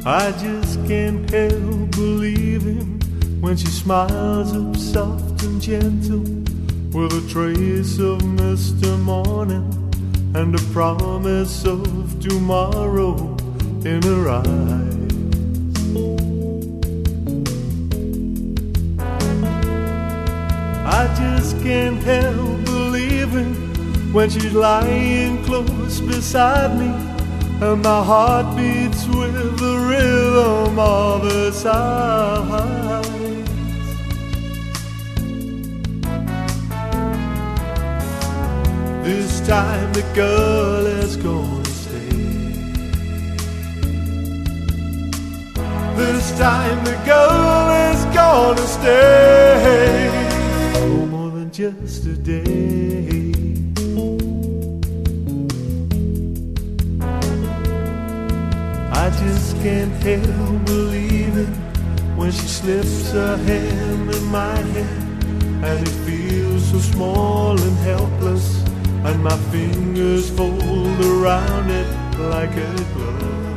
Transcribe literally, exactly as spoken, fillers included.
I just can't help believing when she smiles up soft and gentle, with a trace of Mister Morning and a promise of tomorrow in her eyes. I just can't help believing when she's lying close beside me, and my heart beats with the rhythm of her sighs. This time the girl is gonna stay. This time the girl is gonna stay for more than just a day. I just can't help believing when she slips her hand in my hand, and it feels so small and helpless, and my fingers fold around it like a glove.